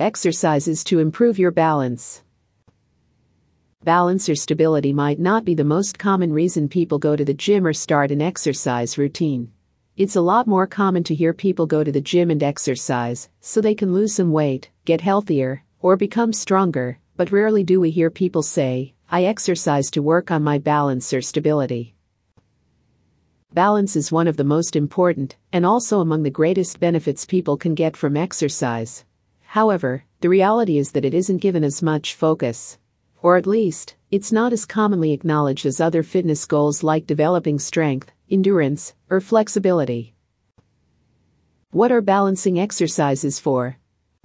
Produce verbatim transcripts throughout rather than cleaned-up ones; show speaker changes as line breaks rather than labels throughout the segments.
Exercises to improve your balance. Balance or stability might not be the most common reason people go to the gym or start an exercise routine. It's a lot more common to hear people go to the gym and exercise so they can lose some weight, get healthier, or become stronger, but rarely do we hear people say, "I exercise to work on my balance or stability." Balance is one of the most important and also among the greatest benefits people can get from exercise. However, the reality is that it isn't given as much focus. Or at least, it's not as commonly acknowledged as other fitness goals like developing strength, endurance, or flexibility. What are balancing exercises for?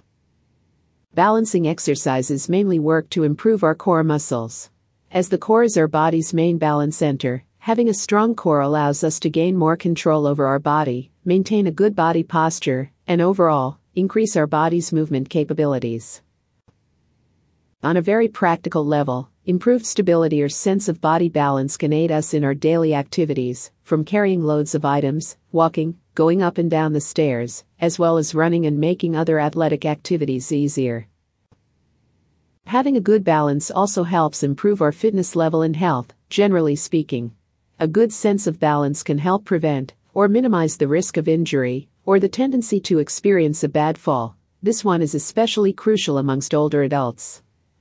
Balancing exercises mainly work to improve our core muscles. As the core is our body's main balance center, having a strong core allows us to gain more control over our body, maintain a good body posture, and overall, increase our body's movement capabilities. On a very practical level, improved stability or sense of body balance can aid us in our daily activities, from carrying loads of items, walking, going up and down the stairs, as well as running and making other athletic activities easier. Having a good balance also helps improve our fitness level and health, generally speaking. A good sense of balance can help prevent or minimize the risk of injury or the tendency to experience a bad fall. This one is especially crucial amongst older adults.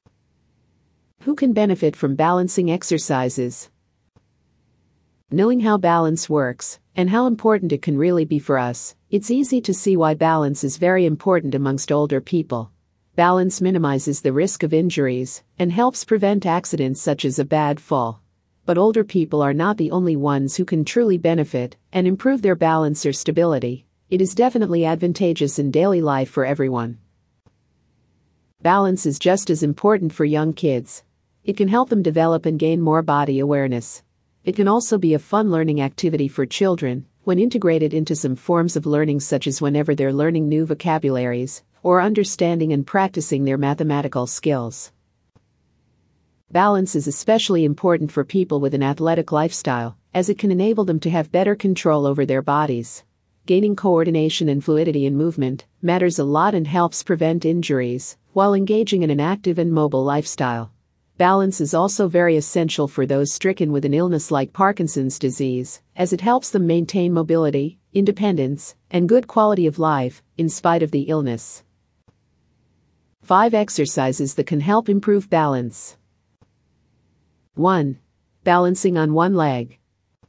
Who can benefit from balancing exercises? Knowing how balance works and how important it can really be for us, it's easy to see why balance is very important amongst older people. Balance minimizes the risk of injuries and helps prevent accidents such as a bad fall. But older people are not the only ones who can truly benefit and improve their balance or stability. It is definitely advantageous in daily life for everyone. Balance is just as important for young kids. It can help them develop and gain more body awareness. It can also be a fun learning activity for children when integrated into some forms of learning, such as whenever they're learning new vocabularies or understanding and practicing their mathematical skills. Balance is especially important for people with an athletic lifestyle, as it can enable them to have better control over their bodies. Gaining coordination and fluidity in movement matters a lot and helps prevent injuries while engaging in an active and mobile lifestyle. Balance is also very essential for those stricken with an illness like Parkinson's disease, as it helps them maintain mobility, independence, and good quality of life, in spite of the illness. Five exercises that can help improve balance. one. Balancing on one leg.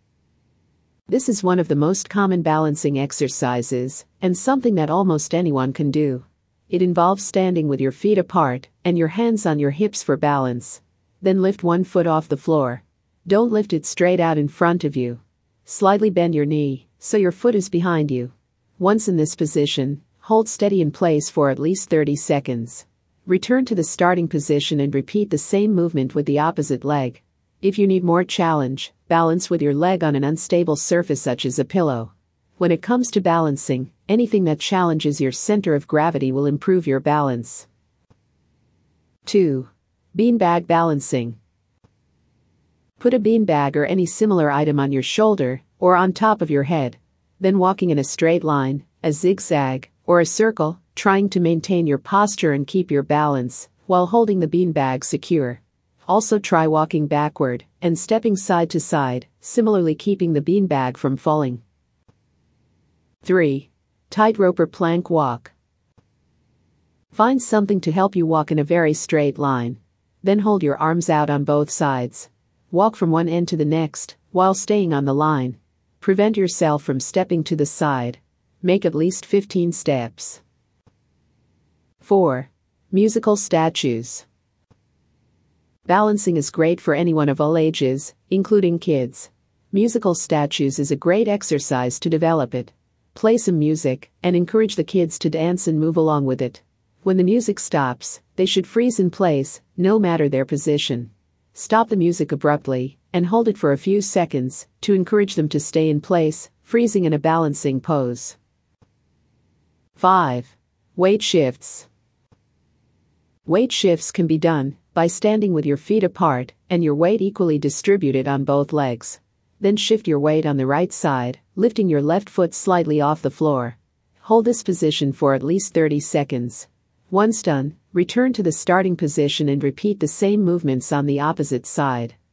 This is one of the most common balancing exercises, and something that almost anyone can do. It involves standing with your feet apart and your hands on your hips for balance. Then lift one foot off the floor. Don't lift it straight out in front of you. Slightly bend your knee so your foot is behind you. Once in this position, hold steady in place for at least thirty seconds. Return to the starting position and repeat the same movement with the opposite leg. If you need more challenge, balance with your leg on an unstable surface such as a pillow. When it comes to balancing, anything that challenges your center of gravity will improve your balance. two. Beanbag balancing. Put a beanbag or any similar item on your shoulder or on top of your head. Then walking in a straight line, a zigzag, or a circle, trying to maintain your posture and keep your balance while holding the beanbag secure. Also try walking backward and stepping side to side, similarly keeping the beanbag from falling. three. Tightrope or plank walk. Find something to help you walk in a very straight line. Then hold your arms out on both sides. Walk from one end to the next while staying on the line. Prevent yourself from stepping to the side. Make at least fifteen steps. four. Musical statues. Balancing is great for anyone of all ages, including kids. Musical statues is a great exercise to develop it. Play some music and encourage the kids to dance and move along with it. When the music stops, they should freeze in place, no matter their position. Stop the music abruptly and hold it for a few seconds to encourage them to stay in place, freezing in a balancing pose. five. Weight shifts. Weight shifts can be done by standing with your feet apart and your weight equally distributed on both legs. Then shift your weight on the right side, lifting your left foot slightly off the floor. Hold this position for at least thirty seconds. Once done, return to the starting position and repeat the same movements on the opposite side.